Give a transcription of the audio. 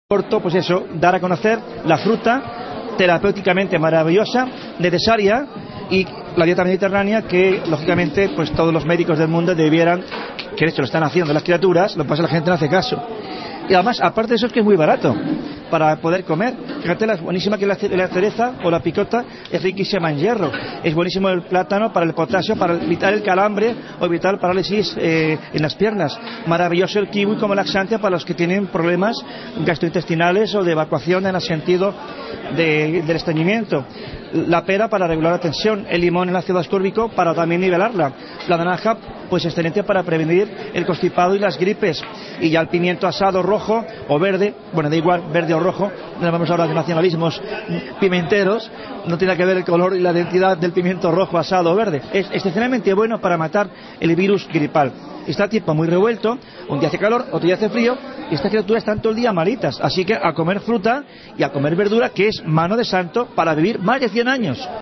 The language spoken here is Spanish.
Corto, pues eso, dar a conocer la fruta terapéuticamente maravillosa, necesaria, y la dieta mediterránea que lógicamente pues todos los médicos del mundo debieran, que de hecho lo están haciendo las criaturas, lo que pasa es que la gente no hace caso. Y además, aparte de eso, es que es muy barato para poder comer. Fíjate, la buenísima que es la cereza o la picota, es riquísima en hierro. Es buenísimo el plátano para el potasio, para evitar el calambre o evitar parálisis en las piernas. Maravilloso el kiwi como laxante para los que tienen problemas gastrointestinales o de evacuación en el sentido del estreñimiento. La pera para regular la tensión, el limón el ácido ascórbico para también nivelarla, la naranja pues excelente para prevenir el constipado y las gripes, y ya el pimiento asado rojo o verde, bueno da igual, verde o rojo, no vamos a hablar de nacionalismos pimenteros, no tiene que ver el color y la identidad del pimiento rojo, asado o verde, es excepcionalmente bueno para matar el virus gripal. Está a tiempo muy revuelto, un día hace calor, otro día hace frío, y estas criaturas están todo el día malitas, así que a comer fruta y a comer verdura, que es mano de santo para vivir más de 100 años.